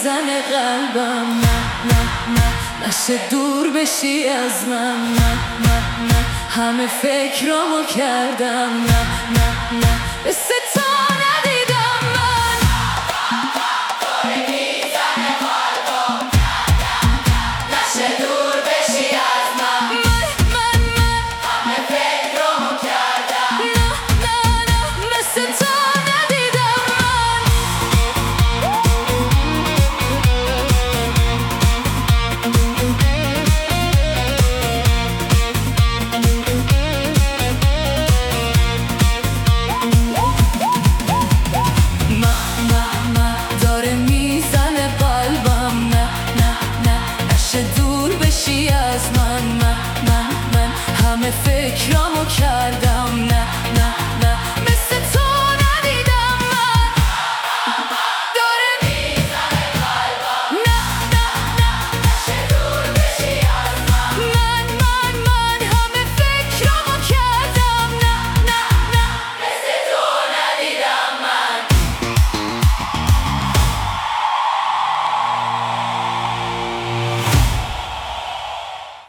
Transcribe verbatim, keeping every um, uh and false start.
میزنه قلبم. نه نه نه نشه دور بشی از من. نه نه نه همه فکرامو کردم. نه نه نه